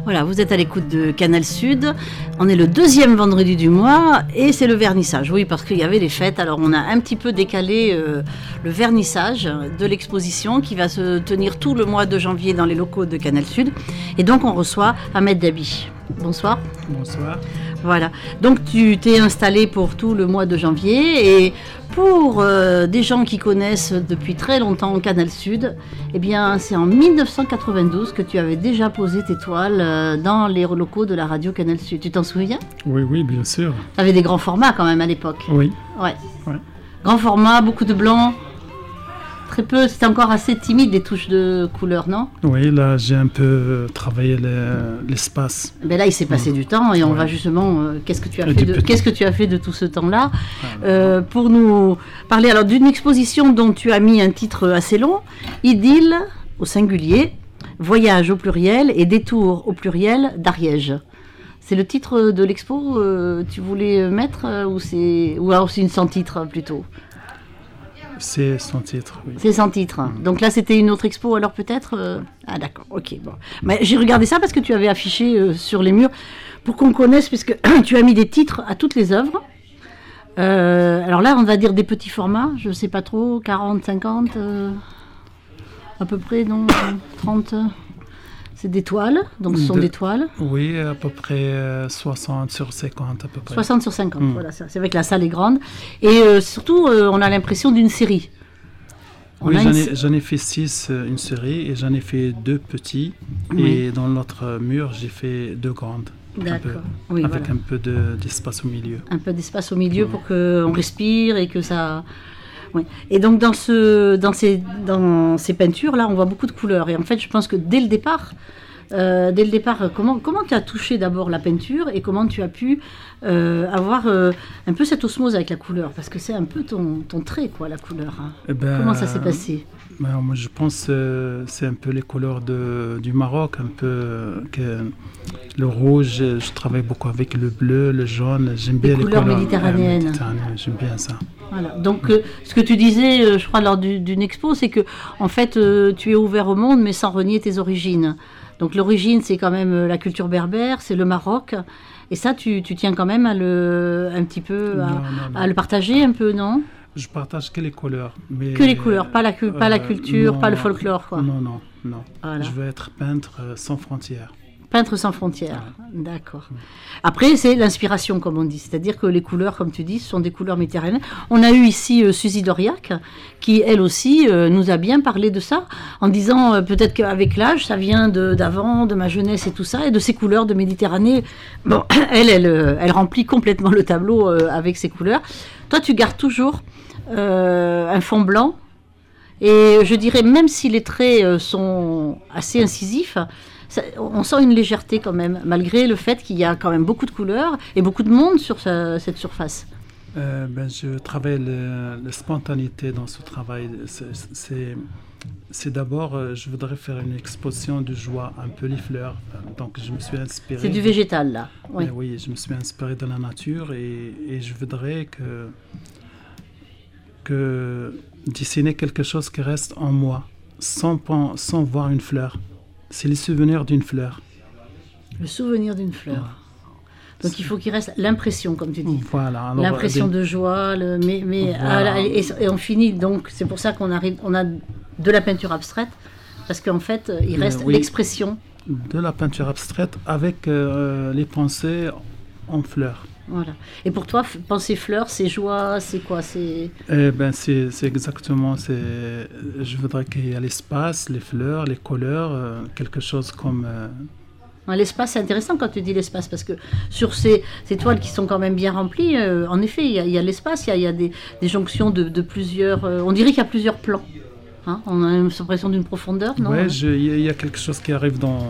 Voilà, vous êtes à l'écoute de Canal Sud. On est le 2e vendredi du mois et c'est le vernissage. Oui, parce qu'il y avait les fêtes. Alors on a un petit peu décalé le vernissage de l'exposition qui va se tenir tout le mois de janvier dans les locaux de Canal Sud. Et donc on reçoit Ahmed Dabi. Bonsoir. Bonsoir. Voilà. Donc tu t'es installé pour tout le mois de janvier et pour des gens qui connaissent depuis très longtemps Canal Sud, eh bien c'est en 1992 que tu avais déjà posé tes toiles dans les locaux de la radio Canal Sud. Tu t'en souviens ? Oui, bien sûr. Tu avais des grands formats quand même à l'époque. Oui. Ouais. Grand format, beaucoup de blanc. Très peu, c'était encore assez timide les touches de couleur, non ? Oui, là j'ai un peu travaillé l'espace. Ben là il s'est passé du temps et on va justement, qu'est-ce que tu as fait de tout ce temps-là pour nous parler alors d'une exposition dont tu as mis un titre assez long, Idylle au singulier, voyage au pluriel et détour au pluriel d'Ariège. C'est le titre de l'expo tu voulais mettre ou alors c'est une sans titre plutôt ? C'est sans titre, oui. C'est sans titre. Donc là, c'était une autre expo, alors peut-être Ah d'accord, ok. Bon. Mais j'ai regardé ça parce que tu avais affiché sur les murs pour qu'on connaisse, puisque tu as mis des titres à toutes les œuvres. Alors là, on va dire des petits formats, je ne sais pas trop, 40, 50, à peu près, non 30 c'est des toiles, donc ce sont des toiles. Oui, à peu près 60 sur 50 à peu près. 60 sur 50, voilà, c'est vrai que la salle est grande. Et surtout, on a l'impression d'une série. Oui, j'en ai fait 6, une série, et j'en ai fait 2 petits. Oui. Et dans l'autre mur, j'ai fait 2 grandes. D'accord. Avec un peu d'espace au milieu. Un peu d'espace au milieu pour qu'on respire et que ça... Oui. Et donc dans ces peintures-là, on voit beaucoup de couleurs. Et en fait, je pense que dès le départ, comment tu as touché d'abord la peinture et comment tu as pu avoir un peu cette osmose avec la couleur ? Parce que c'est un peu ton trait, quoi, la couleur. Hein. Comment ça s'est passé ? Moi, je pense que c'est un peu les couleurs du Maroc, un peu le rouge. Je travaille beaucoup avec le bleu, le jaune. J'aime bien les couleurs méditerranéennes. J'aime bien ça. Voilà. Donc, ce que tu disais, je crois, lors d'une expo, c'est que, en fait, tu es ouvert au monde, mais sans renier tes origines. Donc, l'origine, c'est quand même la culture berbère, c'est le Maroc. Et ça, tu tiens quand même à le partager un peu, non ? Je partage que les couleurs. Mais que les couleurs, pas la culture, pas le folklore, quoi. Non. Voilà. Je veux être peintre sans frontières. Peintre sans frontières, d'accord. Après, c'est l'inspiration, comme on dit. C'est-à-dire que les couleurs, comme tu dis, ce sont des couleurs méditerranéennes. On a eu ici Suzy Doriac, qui, elle aussi, nous a bien parlé de ça, en disant peut-être qu'avec l'âge, ça vient d'avant, de ma jeunesse et tout ça, et de ces couleurs de Méditerranée. Bon, elle remplit complètement le tableau avec ces couleurs. Toi, tu gardes toujours un fond blanc, et je dirais, même si les traits sont assez incisifs, on sent une légèreté quand même, malgré le fait qu'il y a quand même beaucoup de couleurs et beaucoup de monde sur cette surface. Je travaille la spontanéité dans ce travail. C'est d'abord, je voudrais faire une exposition de joie, un peu les fleurs. Donc je me suis inspiré. C'est du végétal là. Oui. Oui, je me suis inspiré de la nature et je voudrais que dessiner quelque chose qui reste en moi, sans voir une fleur. C'est le souvenir d'une fleur. Le souvenir d'une fleur. Donc il faut qu'il reste l'impression, comme tu dis. Voilà. Alors, l'impression de joie, voilà. Et on finit donc. C'est pour ça on a de la peinture abstraite, parce qu'en fait il reste l'expression. De la peinture abstraite avec les pensées en fleurs. Voilà. Et pour toi, penser fleurs, c'est joie, c'est quoi ? C'est exactement. Je voudrais qu'il y ait l'espace, les fleurs, les couleurs, quelque chose comme. L'espace, c'est intéressant quand tu dis l'espace, parce que sur ces toiles qui sont quand même bien remplies, en effet, il y a l'espace, il y a des jonctions de plusieurs. On dirait qu'il y a plusieurs plans. Hein, on a l'impression d'une profondeur, non ? Oui, il y a quelque chose qui arrive dans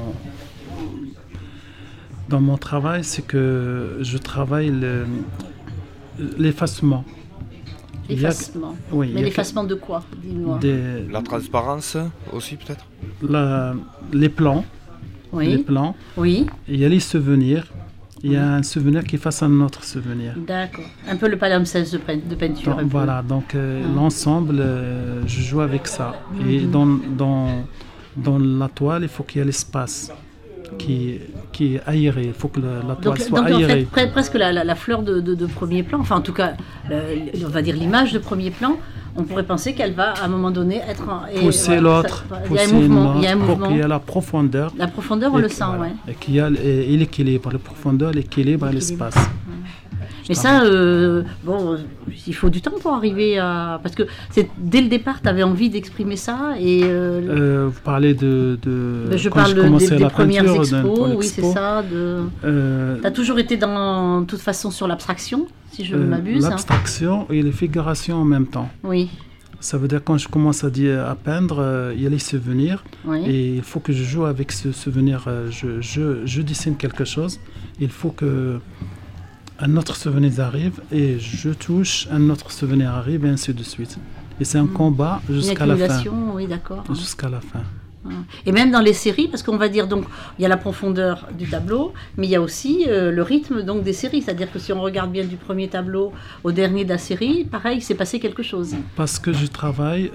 mon travail, c'est que je travaille l'effacement. L'effacement. Oui, mais l'effacement de quoi ? Dis-moi. La transparence aussi, peut-être ? Les plans. Oui. Les plans. Oui. Il y a les souvenirs. Il y a un souvenir qui efface un autre souvenir. D'accord. Un peu le palimpseste de peinture. Voilà, donc l'ensemble, je joue avec ça. Et dans la toile, il faut qu'il y ait l'espace. qui est aérée. Il faut que la toile soit donc en aérée. fait, presque la fleur de premier plan, enfin en tout cas, on va dire l'image de premier plan, on pourrait penser qu'elle va à un moment donné être... Pousser l'autre, il y a un mouvement. Pour qu'il y ait la profondeur. La profondeur, on le sent, voilà. ouais. Et qu'il y a l'équilibre, la profondeur, l'équilibre et l'espace. Mais ça, il faut du temps pour arriver à... Parce que dès le départ, tu avais envie d'exprimer ça et... Vous parlez de je quand parle des premières peinture, expos, oui, c'est ça. Tu as toujours été de toute façon sur l'abstraction, si je m'abuse. L'abstraction et les figurations en même temps. Oui. Ça veut dire quand je commence à peindre, il y a les souvenirs. Oui. Et il faut que je joue avec ce souvenir. Je dessine quelque chose. Il faut que un autre souvenir arrive et je touche, un autre souvenir arrive et ainsi de suite. Et c'est un combat jusqu'à la fin. Oui, d'accord. Jusqu'à la fin. Et même dans les séries, parce qu'on va dire donc il y a la profondeur du tableau, mais il y a aussi le rythme donc des séries. C'est-à-dire que si on regarde bien du premier tableau au dernier de la série, pareil, il s'est passé quelque chose. Parce que je travaille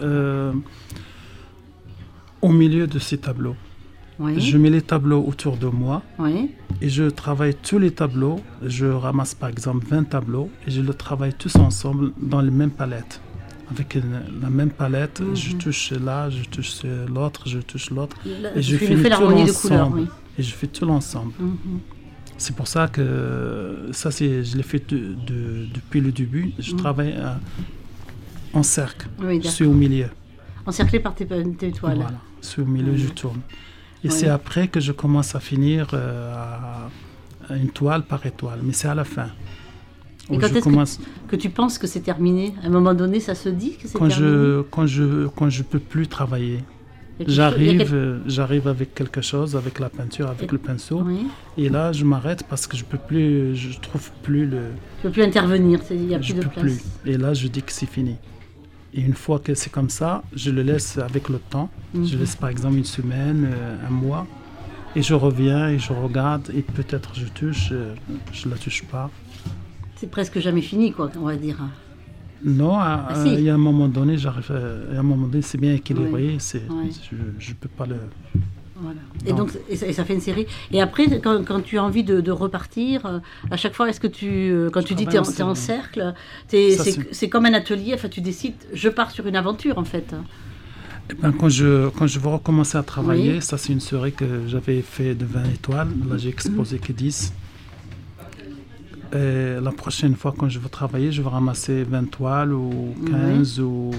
au milieu de ces tableaux. Oui. Je mets les tableaux autour de moi. Oui. Et je travaille tous les tableaux. Je ramasse par exemple 20 tableaux et je les travaille tous ensemble dans les mêmes palettes. Avec la même palette, je touche là, je touche l'autre, je touche l'autre. Et je fais l'harmonie de couleurs. Oui. Et je fais tout l'ensemble. C'est pour ça que ça, je l'ai fait depuis le début. Je travaille en cercle. Oui, je suis au milieu. Encerclé par tes toiles. Voilà, je suis au milieu, je tourne. Et c'est après que je commence à finir à une toile par étoile. Mais c'est à la fin. Et quand est-ce que tu penses que c'est terminé? À un moment donné, ça se dit que c'est terminé? Quand je peux plus travailler. J'arrive avec quelque chose, avec la peinture, avec le pinceau. Oui. Et là, je m'arrête parce que je trouve plus le... Tu peux plus intervenir, il n'y a plus de place. Plus. Et là, je dis que c'est fini. Et une fois que c'est comme ça, je le laisse avec le temps. Je laisse par exemple une semaine, un mois. Et je reviens et je regarde et peut-être je touche, je la touche pas. C'est presque jamais fini, quoi, on va dire. Non, il y a un moment donné, c'est bien équilibré. Oui. Je peux pas le... Voilà. Et donc, ça fait une série. Et après, quand tu as envie de repartir, à chaque fois, est-ce que quand tu dis que tu es en cercle, c'est comme un atelier, enfin, tu décides, je pars sur une aventure, en fait. Eh ben, quand je veux recommencer à travailler, ça c'est une série que j'avais fait de 20 étoiles. Là, j'ai exposé que 10. Et la prochaine fois, quand je veux travailler, je vais ramasser 20 toiles ou 15 ou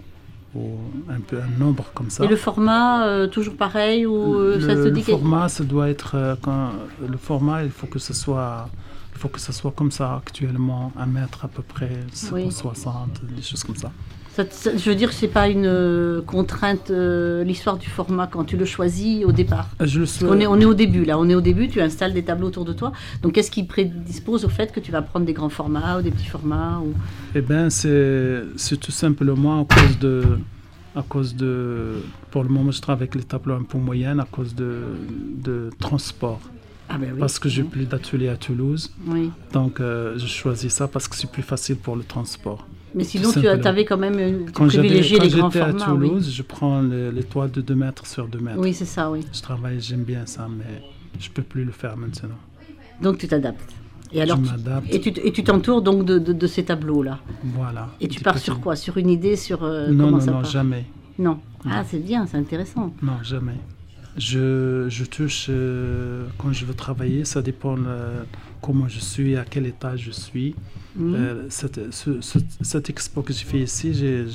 un nombre comme ça. Et le format, toujours pareil ou ça te dit format, ça doit être... le format, il faut que ce soit comme ça actuellement, 1 mètre à peu près, 60, des choses comme ça. Je veux dire que ce n'est pas une contrainte, l'histoire du format, quand tu le choisis au départ. On est au début, là. On est au début, tu installes des tableaux autour de toi. Donc, qu'est-ce qui prédispose au fait que tu vas prendre des grands formats ou des petits formats Eh bien, c'est tout simplement à cause de... Pour le moment, je travaille avec les tableaux un peu moyens à cause de transport. Ah ben oui. Parce que j'ai plus d'atelier à Toulouse. Oui. Donc, je choisis ça parce que c'est plus facile pour le transport. Mais sinon, tu avais quand même privilégié les grands formats. Quand j'étais à Toulouse, je prends les toiles de 2 mètres sur 2 mètres. Oui, c'est ça, oui. J'aime bien ça, mais je ne peux plus le faire maintenant. Donc, tu t'adaptes. Et alors, je m'adapte. Et tu t'entoures donc de ces tableaux-là. Voilà. Et tu pars sur quoi? Sur une idée, sur non, jamais. Non. Ah, c'est bien, c'est intéressant. Non, jamais. Je touche, quand je veux travailler, ça dépend comment je suis, à quel état je suis. Cette expo que j'ai fait ici,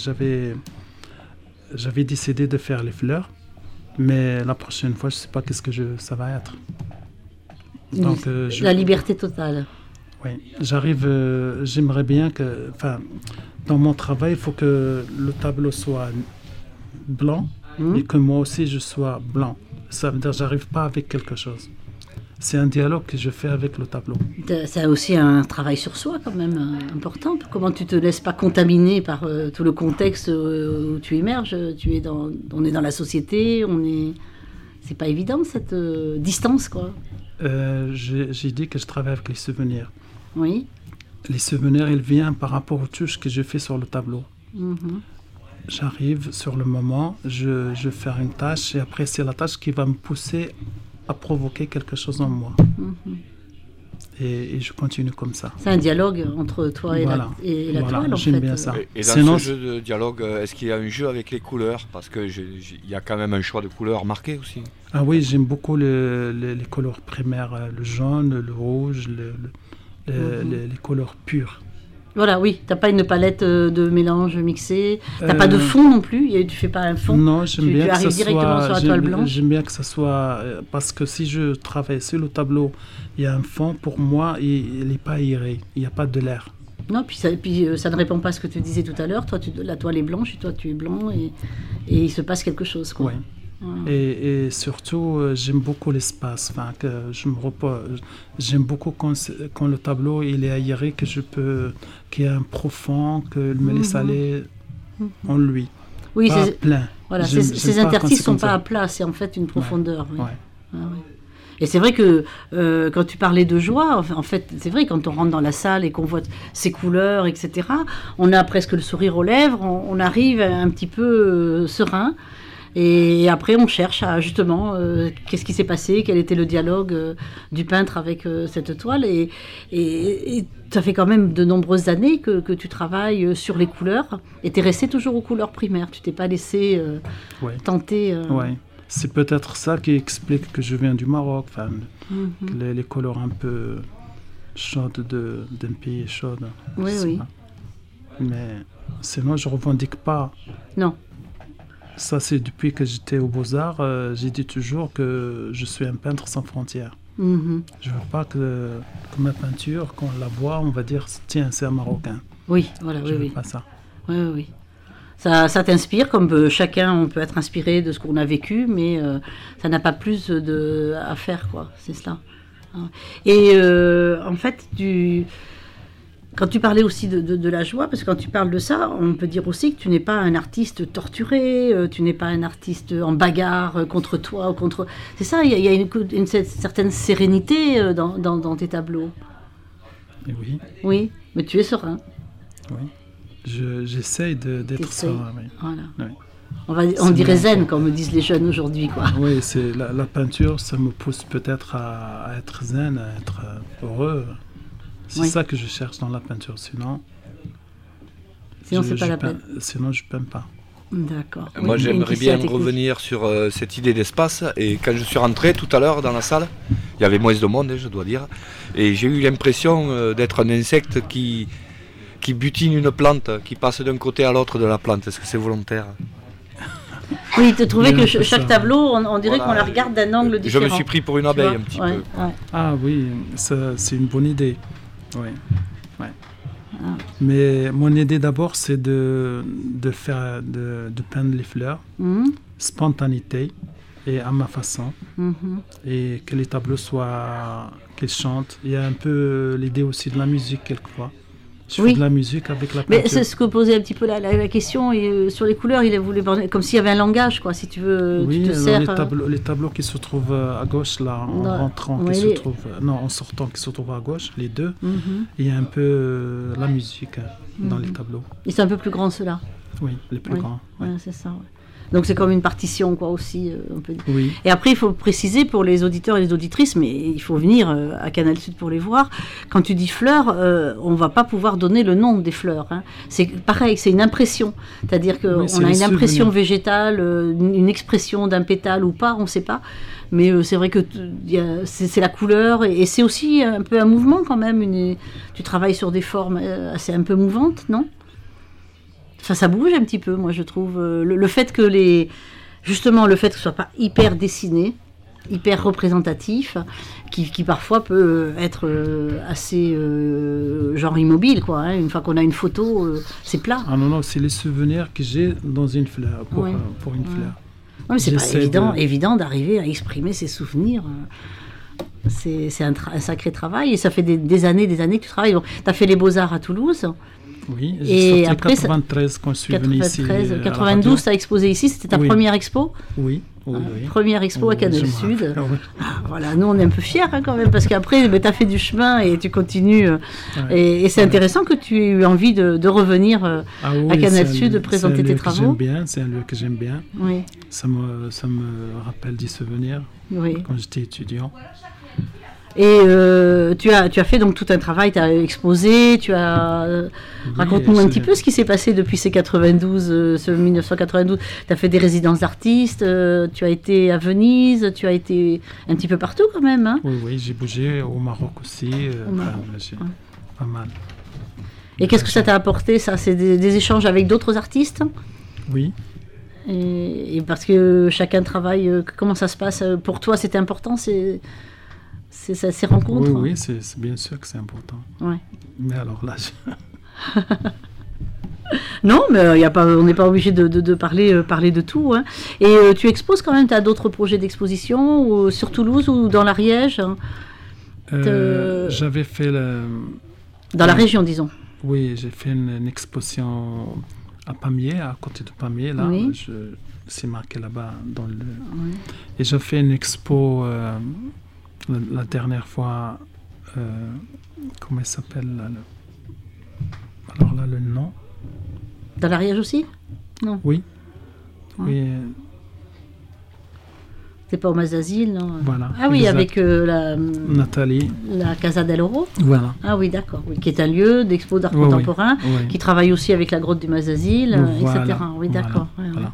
j'avais décidé de faire les fleurs, mais la prochaine fois, je ne sais pas ça va être. Donc, la liberté totale. Oui, j'aimerais bien que, dans mon travail, il faut que le tableau soit blanc et que moi aussi je sois blanc. Ça veut dire que j'arrive pas avec quelque chose. C'est un dialogue que je fais avec le tableau. C'est aussi un travail sur soi quand même important. Comment tu te laisses pas contaminer par tout le contexte où tu émerges. On est dans la société, c'est pas évident cette distance, quoi. J'ai dit que je travaille avec les souvenirs. Oui. Les souvenirs, ils viennent par rapport aux touches que je fais sur le tableau. J'arrive sur le moment, je vais faire une tâche et après c'est la tâche qui va me pousser a provoqué quelque chose en moi. Et je continue comme ça. C'est un dialogue entre toi et la toile, en j'aime fait. bien ça. Et dans ce jeu de dialogue, est-ce qu'il y a un jeu avec les couleurs? Parce qu'il y a quand même un choix de couleurs marqué aussi. Ah oui, j'aime beaucoup les couleurs primaires, le jaune, le rouge, les couleurs pures. Voilà, oui, t'as pas une palette de mélange mixé, t'as pas de fond non plus, tu fais pas un fond. Non, j'aime bien que ça directement sur la toile blanche. J'aime bien que ça soit, parce que si je travaille sur le tableau, il y a un fond, pour moi, il n'est pas aéré, il n'y a pas de l'air. Non, puis ça ne répond pas à ce que tu disais tout à l'heure, toi la toile est blanche et toi tu es blanc et il se passe quelque chose, quoi. Oui. Et surtout, j'aime beaucoup l'espace. Enfin, que je me repose. J'aime beaucoup quand le tableau il est aéré, qu'il y a un profond, que me laisse aller en lui. Oui, pas plein. Voilà, ces interstices sont pas à plat, c'est en fait une profondeur. Ouais. Oui. Ah, oui. Et c'est vrai que quand tu parlais de joie, en fait, c'est vrai, quand on rentre dans la salle et qu'on voit ces couleurs, etc., on a presque le sourire aux lèvres, on arrive un petit peu serein. Et après, on cherche à, justement, qu'est-ce qui s'est passé, quel était le dialogue du peintre avec cette toile. Et ça fait quand même de nombreuses années que tu travailles sur les couleurs. Et tu es resté toujours aux couleurs primaires. Tu t'es pas laissé tenter. Oui, c'est peut-être ça qui explique que je viens du Maroc. Enfin, les couleurs un peu chaudes d'un pays chaud. Oui, oui. Mais sinon, je ne revendique pas. Non. Ça, c'est depuis que j'étais aux Beaux-Arts, j'ai dit toujours que je suis un peintre sans frontières. Je ne veux pas que ma peinture, quand on la voit, on va dire « Tiens, c'est un Marocain ». Oui, voilà, je ne veux pas ça. Oui, oui. Ça t'inspire, comme chacun, on peut être inspiré de ce qu'on a vécu, mais ça n'a pas plus à faire, quoi. C'est cela. Et en fait, quand tu parlais aussi de la joie, parce que quand tu parles de ça, on peut dire aussi que tu n'es pas un artiste torturé, tu n'es pas un artiste en bagarre contre toi ou contre... C'est ça, il y a une certaine sérénité dans tes tableaux. Et oui. Oui, mais tu es serein. Oui, j'essaye d'être serein. Oui. Voilà. Oui. On dirait zen, comme disent les jeunes aujourd'hui, quoi. Oui, c'est la peinture, ça me pousse peut-être à être zen, à être heureux. C'est ça que je cherche dans la peinture, sinon c'est pas la peine. Sinon, je ne peins pas. D'accord. Moi, j'aimerais bien revenir sur cette idée d'espace. Et quand je suis rentré tout à l'heure dans la salle, il y avait moins de monde, je dois dire. Et j'ai eu l'impression d'être un insecte qui butine une plante, qui passe d'un côté à l'autre de la plante. Est-ce que c'est volontaire? Oui, tu trouvais que chaque tableau, on dirait qu'on la regarde d'un angle différent. Je me suis pris pour une abeille un petit peu. Ouais. Ah oui, c'est une bonne idée. Oui. Ouais. Mais mon idée d'abord, c'est de peindre les fleurs, spontanéité et à ma façon, et que les tableaux qu'ils chantent. Il y a un peu l'idée aussi de la musique quelquefois. Je fais de la musique avec la peinture. Mais c'est ce que posait un petit peu la question sur les couleurs. Il voulait comme s'il y avait un langage, quoi. Si tu veux, oui, tu te sers. Les tableaux qui se trouvent à gauche là, en rentrant, en sortant, qui se trouvent à gauche, les deux. Il y a un peu la musique dans les tableaux. Et c'est un peu plus grand ceux-là. Oui, les plus grands. Ouais, c'est ça. Ouais. Donc c'est comme une partition, quoi, aussi, on peut dire. Oui. Et après, il faut préciser pour les auditeurs et les auditrices, mais il faut venir à Canal Sud pour les voir. Quand tu dis fleurs, on ne va pas pouvoir donner le nom des fleurs. Hein. C'est pareil, c'est une impression. C'est-à-dire qu'on a une impression végétale, une expression d'un pétale ou pas, on ne sait pas. Mais c'est vrai que c'est la couleur et c'est aussi un peu un mouvement quand même. Tu travailles sur des formes assez un peu mouvantes, non ? Enfin, ça bouge un petit peu, moi, je trouve. Le fait que ce soit pas hyper dessiné, hyper représentatif, qui parfois peut être assez genre immobile, quoi. Hein. Une fois qu'on a une photo, c'est plat. Ah non, c'est les souvenirs que j'ai dans une fleur, pour une fleur. Ouais, mais c'est pas évident d'arriver à exprimer ses souvenirs. C'est un sacré travail et ça fait des années que tu travailles. Tu as fait les Beaux-Arts à Toulouse. Oui, j'ai sorti en 93 quand je suis venu ici. 92, tu as exposé ici, c'était ta première expo ? Oui. Oui, Première expo à Canal Sud. Oui. Voilà, nous on est un peu fiers quand même, parce qu'après tu as fait du chemin et tu continues. Et c'est intéressant que tu aies eu envie de revenir à Canal Sud, présenter tes travaux. C'est un lieu que j'aime bien. Oui. Ça me rappelle des souvenirs quand j'étais étudiant. Et tu as fait donc tout un travail, tu as exposé, raconte-nous un petit peu ce qui s'est passé depuis ce 1992. Tu as fait des résidences d'artistes, tu as été à Venise, tu as été un petit peu partout quand même. Hein. Oui, j'ai bougé au Maroc aussi, pas mal. Et qu'est-ce que ça t'a apporté, ça? C'est des échanges avec d'autres artistes? Oui. Et parce que chacun travaille, comment ça se passe? Pour toi, c'était important, ces rencontres? Oui, c'est bien sûr que c'est important. Ouais. Mais alors là... Non, mais on n'est pas obligé de parler de tout. Hein. Et tu exposes quand même, tu as d'autres projets d'exposition sur Toulouse ou dans l'Ariège? J'avais fait... Dans la région, disons. Oui, j'ai fait une exposition à Pamiers, à côté de Pamiers, là. Oui. C'est marqué là-bas dans le... Oui. Et j'ai fait une expo... La dernière fois, comment elle s'appelle là, alors là, le nom. Dans l'Ariège aussi? Non. Oui. Oui. C'est pas au Mazazil, non? Voilà. Ah oui, exact. Avec Nathalie. La Casa del Oro. Voilà. Ah oui, d'accord. Oui, qui est un lieu d'expo d'art contemporain, qui travaille aussi avec la grotte du Mazazil, etc. Oui, d'accord. Voilà.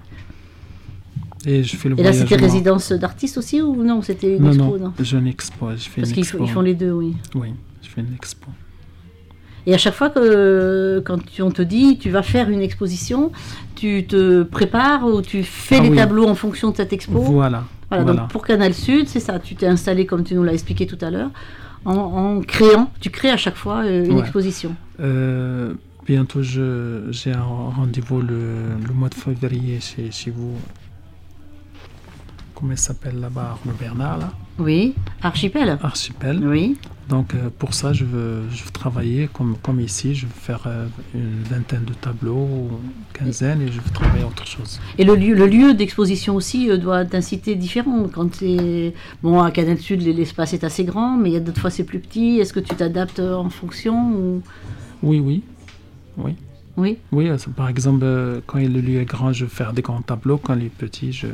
Et je fais le là, c'était résidence d'artistes aussi ou non? C'était une expo? Non, j'ai une expo. Parce qu'ils font les deux, oui. Oui, je fais une expo. Et à chaque fois quand on te dit tu vas faire une exposition, tu te prépares ou tu fais les tableaux en fonction de cette expo? Voilà. Donc pour Canal Sud, c'est ça. Tu t'es installé, comme tu nous l'as expliqué tout à l'heure, en créant. Tu crées à chaque fois une exposition. Bientôt, j'ai un rendez-vous le mois de février chez vous. Comment il s'appelle là-bas, Arnaud Bernard, là? Oui, Archipel. Oui. Donc pour ça, je veux travailler comme ici. Je veux faire une vingtaine de tableaux, une quinzaine, et je veux travailler autre chose. Et le lieu d'exposition aussi doit d'inciter différent. Quand c'est à Canal Sud, l'espace est assez grand, mais il y a d'autres fois c'est plus petit. Est-ce que tu t'adaptes en fonction ou... Oui. Oui. Oui, par exemple, quand le lieu est grand, je veux faire des grands tableaux. Quand il est petit,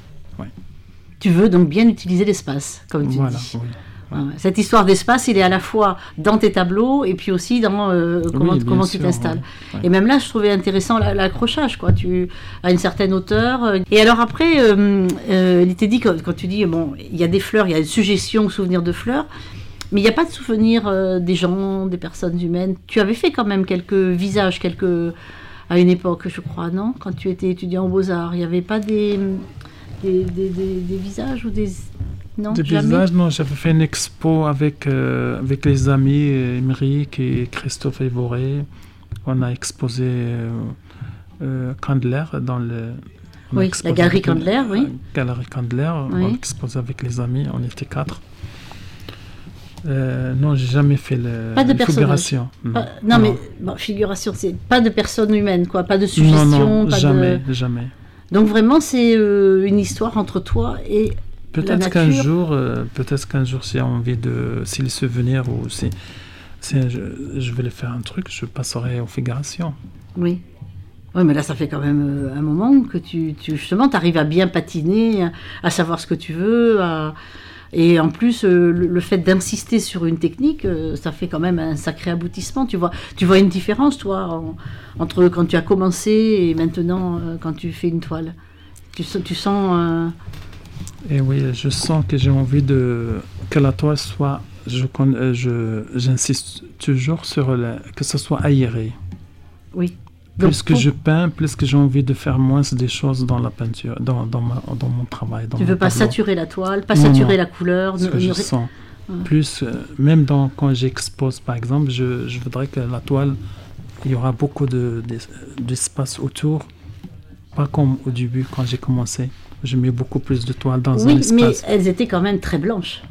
Tu veux donc bien utiliser l'espace, comme tu dis. Oui. Cette histoire d'espace, il est à la fois dans tes tableaux et puis aussi dans comment tu t'installes. Ouais. Et même là, je trouvais intéressant l'accrochage, quoi. Tu as une certaine hauteur. Et alors après, il était dit, quand tu dis, il y a des fleurs, il y a une suggestion, souvenir de fleurs, mais il n'y a pas de souvenir des gens, des personnes humaines. Tu avais fait quand même quelques visages, à une époque, je crois, non? Quand tu étais étudiant aux Beaux-Arts, il n'y avait pas des visages ou des... Non, des visages, non. J'avais fait une expo avec les amis Émeric et Christophe Évoré. On a exposé Candler dans le... Oui, la galerie Candler, oui. Galerie Candler, on a exposé avec les amis, on était 4. Non, j'ai jamais fait figuration. Non, mais figuration, c'est pas de personne humaine, quoi, pas de suggestion. Non, jamais. Donc vraiment, c'est une histoire entre toi et peut-être qu'un jour, si j'ai envie si les souvenirs ou si je vais faire un truc, je passerai aux figurations. Oui. Oui, mais là, ça fait quand même un moment que tu justement, t'arrives à bien patiner, à savoir ce que tu veux, et en plus, le fait d'insister sur une technique, ça fait quand même un sacré aboutissement. Tu vois une différence, toi, entre quand tu as commencé et maintenant, quand tu fais une toile. Tu sens... Et oui, je sens que j'ai envie que la toile soit... J'insiste toujours sur que ce soit aéré. Oui. Plus que je peins, plus que j'ai envie de faire moins des choses dans la peinture, dans mon travail. Tu ne veux pas saturer la toile, pas saturer la couleur. Ce que je sens. Plus, même quand j'expose, par exemple, je voudrais que la toile, il y aura beaucoup d'espace autour. Pas comme au début, quand j'ai commencé. Je mets beaucoup plus de toile dans un espace. Oui, mais elles étaient quand même très blanches.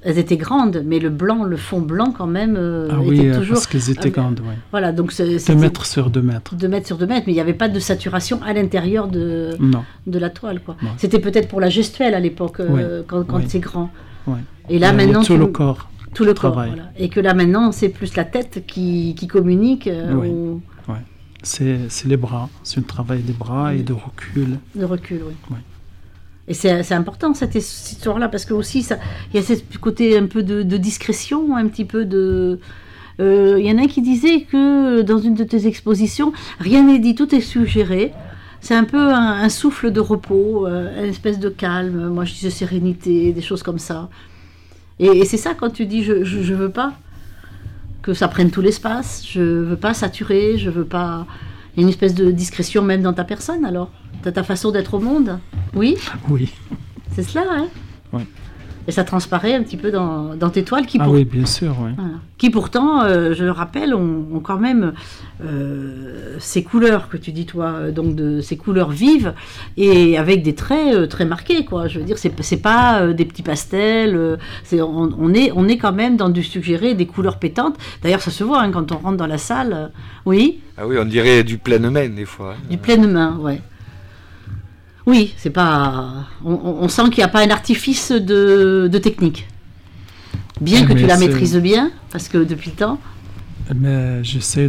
elles étaient grandes, mais le fond blanc quand même oui, était toujours... parce qu'elles étaient grandes, oui. Voilà, donc 2 mètres sur 2 mètres. 2 mètres sur 2 mètres, mais il n'y avait pas de saturation à l'intérieur de la toile, quoi. Non. C'était peut-être pour la gestuelle à l'époque, quand c'est grand. Oui. Et là, maintenant... tout le corps. Tout le corps, voilà. Et que là, maintenant, c'est plus la tête qui communique. Oui. C'est les bras, c'est un travail des bras et de recul. De recul, oui. Oui. Et c'est important, cette histoire-là, parce que aussi, il y a ce côté un peu de discrétion, un petit peu de... Il y en a un qui disait que dans une de tes expositions, rien n'est dit, tout est suggéré. C'est un peu un souffle de repos, une espèce de calme, moi je dis de sérénité, des choses comme ça. Et c'est ça quand tu dis je veux pas que ça prenne tout l'espace, je veux pas saturer, je veux pas... Il y a une espèce de discrétion même dans ta personne alors, dans ta façon d'être au monde. Oui. Oui. C'est cela, hein. Oui. Et ça transparaît un petit peu dans tes toiles qui... oui, bien sûr, oui. Voilà. Qui pourtant, je le rappelle, ont quand même ces couleurs que tu dis toi, donc de ces couleurs vives et avec des traits très marqués, quoi. Je veux dire, c'est pas des petits pastels. On est quand même dans du suggéré, des couleurs pétantes. D'ailleurs, ça se voit hein, quand on rentre dans la salle. Oui. Ah oui, on dirait du pleine main des fois. Hein. Du pleine main, ouais. Oui, c'est pas. On sent qu'il n'y a pas un artifice de technique. Bien que tu la maîtrises bien, parce que depuis le temps. Mais j'essaie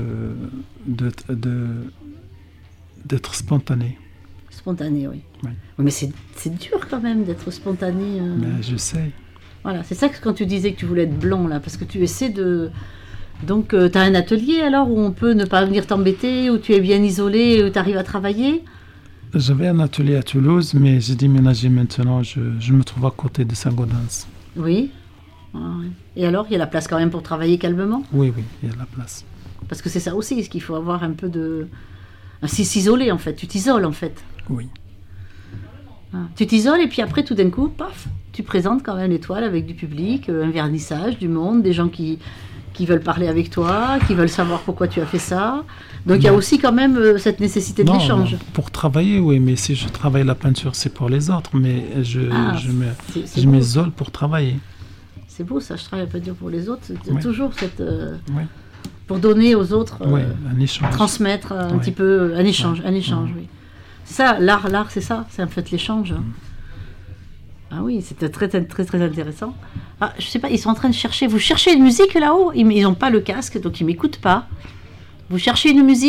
d'être spontané. Spontané, oui. Oui. Mais c'est dur quand même d'être spontané. Mais j'essaie. Voilà, c'est ça que quand tu disais que tu voulais être blanc, là, parce que tu essaies de. Donc, tu as un atelier alors où on peut ne pas venir t'embêter, où tu es bien isolé, où tu arrives à travailler. J'avais un atelier à Toulouse, mais j'ai déménagé maintenant. Je me trouve à côté de Saint-Gaudens. Oui. Et alors, il y a la place quand même pour travailler calmement ? Oui, il y a la place. Parce que c'est ça aussi, ce qu'il faut avoir un peu de... S'isoler, en fait. Tu t'isoles, en fait. Oui. Tu t'isoles et puis après, tout d'un coup, paf, tu présentes quand même les toiles avec du public, un vernissage, du monde, des gens qui veulent parler avec toi, qui veulent savoir pourquoi tu as fait ça. Donc il y a aussi quand même cette nécessité de l'échange. Pour travailler, oui, mais si je travaille la peinture, c'est pour les autres, mais je m'isole pour travailler. C'est beau ça, je travaille la peinture pour les autres, c'est toujours cette... Oui. Pour donner aux autres, un échange. Transmettre un petit peu, un échange, oui. C'est ça, l'art c'est ça, c'est en fait l'échange. Ah oui, c'était très, très, très, très intéressant. Ah, je sais pas, ils sont en train de chercher. Vous cherchez une musique là-haut ? Ils n'ont pas le casque, donc ils m'écoutent pas. Vous cherchez une musique ?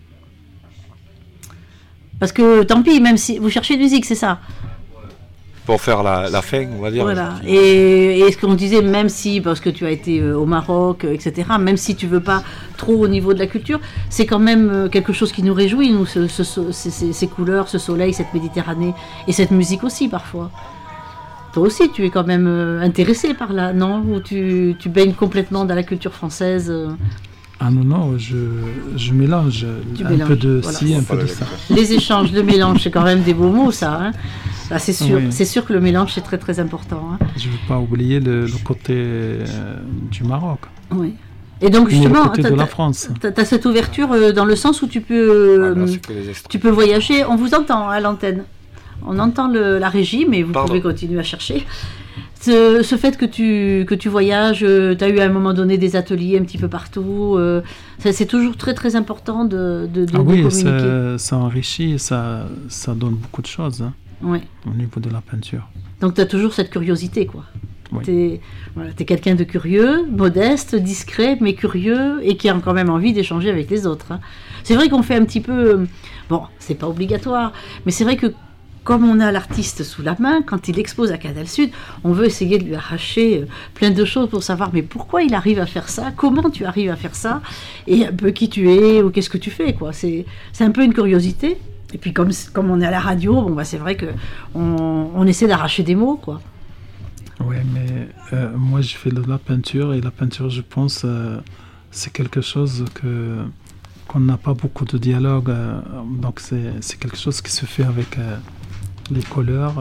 Parce que tant pis, même si vous cherchez une musique, c'est ça. Pour faire la fin, on va dire. Voilà. Et ce qu'on disait, même si, parce que tu as été au Maroc, etc., même si tu veux pas trop au niveau de la culture, c'est quand même quelque chose qui nous réjouit, nous, ces couleurs, ce soleil, cette Méditerranée, et cette musique aussi, parfois. Toi aussi, tu es quand même intéressé par là, non ? Ou tu baignes complètement dans la culture française Ah non, je mélange peu de ci, un peu de ça. Les échanges, le mélange, c'est quand même des beaux mots, ça. Hein. Là, c'est sûr, c'est sûr que le mélange, c'est très très important. Hein. Je ne veux pas oublier le côté du Maroc. Oui. Et donc justement, tu as cette ouverture dans le sens où tu peux voyager. On vous entend à l'antenne. On entend la régie, mais vous pouvez continuer à chercher. Ce fait que tu voyages, tu as eu à un moment donné des ateliers un petit peu partout, c'est toujours très très important de communiquer. Ça enrichit, ça donne beaucoup de choses au niveau de la peinture. Donc tu as toujours cette curiosité, quoi. Oui. T'es quelqu'un de curieux, modeste, discret, mais curieux, et qui a quand même envie d'échanger avec les autres. Hein. C'est vrai qu'on fait un petit peu... Bon, c'est pas obligatoire, mais c'est vrai que comme on a l'artiste sous la main, quand il expose à Canal Sud, on veut essayer de lui arracher plein de choses pour savoir mais pourquoi il arrive à faire ça, comment tu arrives à faire ça, et un peu qui tu es ou qu'est-ce que tu fais, quoi. C'est un peu une curiosité. Et puis comme on est à la radio, c'est vrai que on essaie d'arracher des mots, quoi. Oui, mais moi je fais de la peinture, et la peinture, je pense, c'est quelque chose qu'on n'a pas beaucoup de dialogue, donc c'est quelque chose qui se fait avec les couleurs.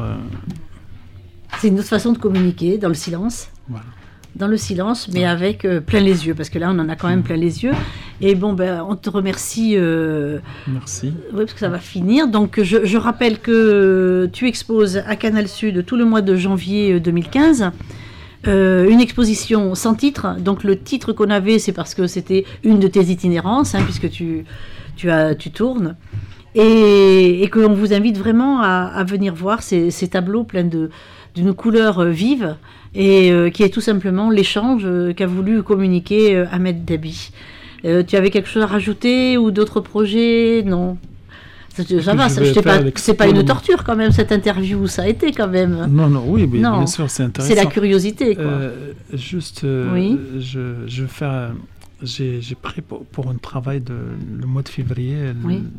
C'est une autre façon de communiquer, dans le silence. Voilà. Dans le silence, mais avec plein les yeux, parce que là, on en a quand même plein les yeux. Et on te remercie. Merci. Oui, parce que ça va finir. Donc, je rappelle que tu exposes à Canal Sud tout le mois de janvier 2015. Une exposition sans titre. Donc le titre qu'on avait, c'est parce que c'était une de tes itinérances, puisque tu tournes. Et que l'on vous invite vraiment à venir voir ces tableaux pleins d'une couleur vive et qui est tout simplement l'échange qu'a voulu communiquer Ahmed Dabi. Tu avais quelque chose à rajouter ou d'autres projets? Non. Ça va, c'est pas une torture quand même cette interview, ça a été quand même. Non, oui, mais bien sûr, c'est intéressant. C'est la curiosité, quoi. Oui. Je vais faire. J'ai pris pour un travail le mois de février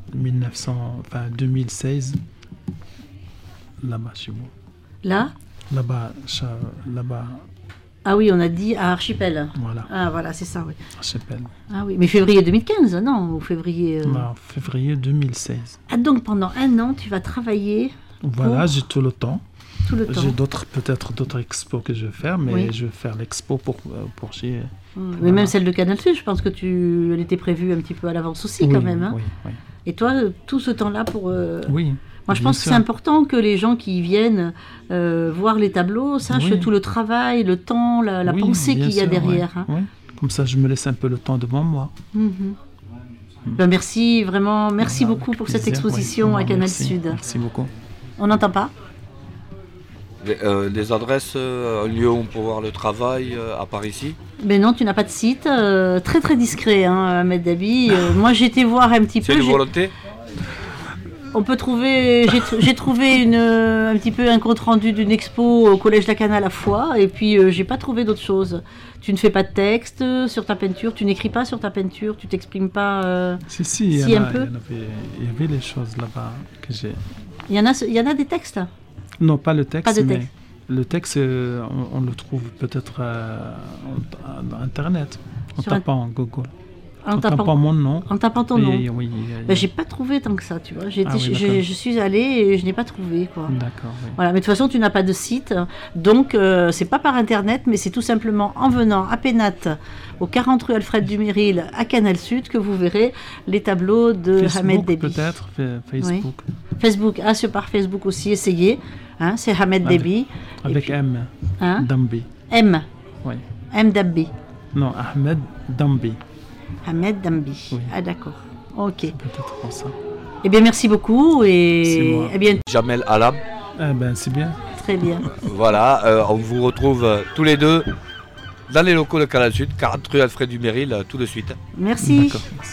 2016, là-bas chez vous. Là-bas. Ah oui, on a dit à Archipel. Voilà. Ah voilà, c'est ça, oui. Archipel. Ah oui, mais février 2015, non? Ou février... Non, février 2016. Ah donc pendant 1 an, tu vas travailler. Voilà, j'ai tout le temps. J'ai peut-être d'autres expos que je vais faire, mais je vais faire l'expo pour chez... Mais même celle de Canal Sud, je pense que elle était prévue un petit peu à l'avance aussi, quand même. Hein. Oui. Et toi, tout ce temps-là pour... Oui. Moi, je pense que c'est important que les gens qui viennent voir les tableaux sachent tout le travail, le temps, la pensée qu'il y a derrière. Hein. Oui. Comme ça, je me laisse un peu le temps devant moi. Ben, merci, vraiment, merci beaucoup pour cette exposition à Canal Sud. Merci beaucoup. On n'entend pas? Des adresses, un lieu où on peut voir le travail, à part ici? Ben non, tu n'as pas de site. Très très discret, Ahmed Dabi. Moi, j'ai été voir un petit peu. C'est une volonté? On peut trouver. J'ai trouvé un petit peu un compte rendu d'une expo au Collège Lacan à la fois, et puis j'ai pas trouvé d'autre chose. Tu ne fais pas de texte sur ta peinture, tu n'écris pas sur ta peinture, tu t'exprimes pas. Si, il y avait les choses là-bas que j'ai. Il y en a des textes? Non, pas le texte, mais le texte, on le trouve peut-être sur Internet, en tapant Google. En tapant mon nom. En tapant ton nom. Oui. J'ai pas trouvé tant que ça, tu vois. Je suis allée et je n'ai pas trouvé, quoi. D'accord. Oui. Voilà, mais de toute façon, tu n'as pas de site, donc c'est pas par Internet, mais c'est tout simplement en venant à Pénate, au 40 rue Alfred Duméril, à Canal Sud, que vous verrez les tableaux de Ahmed Dabi. Peut-être Facebook. Oui. Facebook, c'est par Facebook aussi. Essayez. C'est Ahmed Dabi. Avec M. Dambi. M. Oui. M Dabi. Non, Ahmed Dambi. Ahmed Dambi. Oui. Ah d'accord. Ok. C'est peut-être pour ça. Eh bien merci beaucoup et c'est moi. Eh bien. Jamel Alam. C'est bien. Très bien. Voilà, on vous retrouve tous les deux dans les locaux de Canal Sud, 40 rue Alfred Duméril, tout de suite. Merci.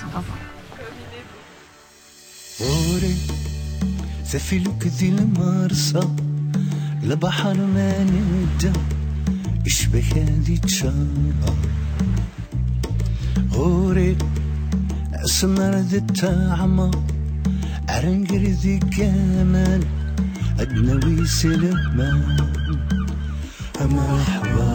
غوري سمر ذي التعمى عرنقر ذي كمان أدنوي سلمان مرحبا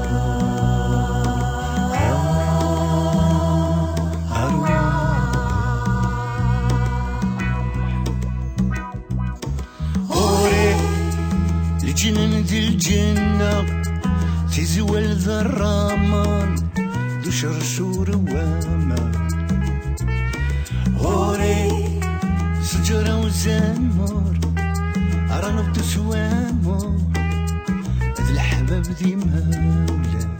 غوري الجنن ذي الجنة تزول ذا الرمان شرشور واما غوري سجرة وزمر أرى نبت سوامر ذي الحباب ذي مولا